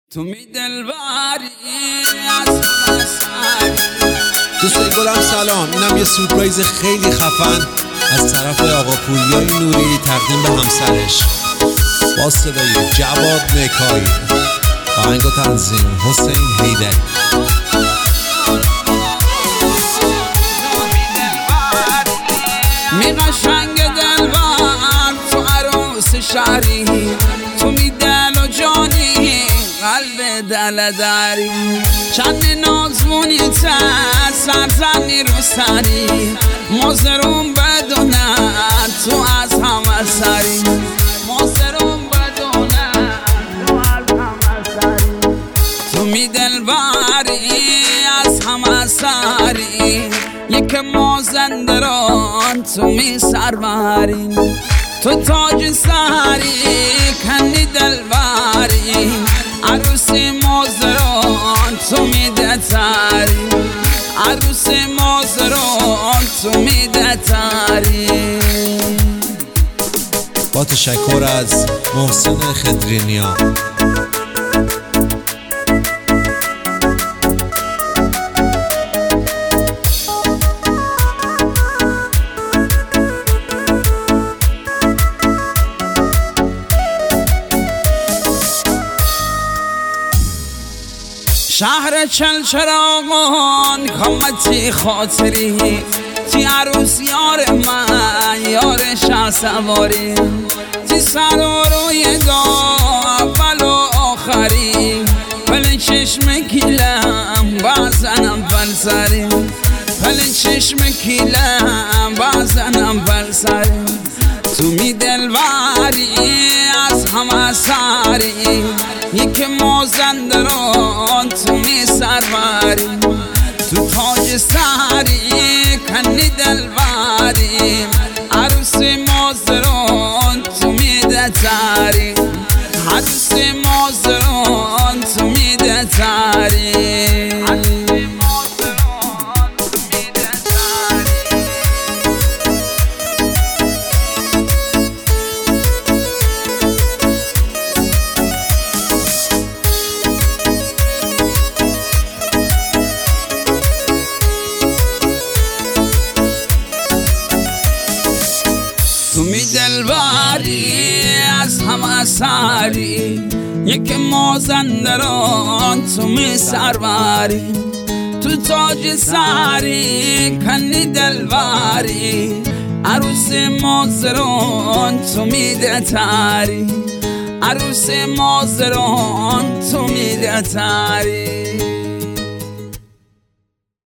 تو می دلبری از مساری. دوستای گلم سلام، اینم یه سورپرایز خیلی خفن از طرف آقا پوریای نوری تقدیم به همسرش با صدای جواد مکایی، آهنگ و تنظیم حسین حیدری. می قشنگ دلبر تو عروس شهری، تو می دل و جانی قلب دل داری، چند نازمونی سرزنی رو سری، مزرون بدونن تو از همه سری، مزرون بدونن تو از همه سری. تو می دلبری از همه سری، یک مازندران تو می سربری، تو تاج سری کنی دلبری، عروسی مازران تو می دتاری، عروسی مازران تو می دتاری. با تشکر از محسن خدرینیا. شهر چل چراغان کامتی خاطری، تی عروس یار من یار شه سواری، تی سر و روی دا اول و آخری، پل چشم کیلم بزنم بل سری، پل چشم کیلم بزنم بل سری. تو می دلبری از همه سری، یک مازندران تو می سربری، تو تاج سری کنی دلبری، عروس مازران تو می دتاری، عروس مازران تو می دتاری. تو می دلبری از همه سری، یک مازندران تو می سربری، تو تاج سری کنی دلبری، عروس مازران تو می دتاری، عروس مازران تو می دتاری.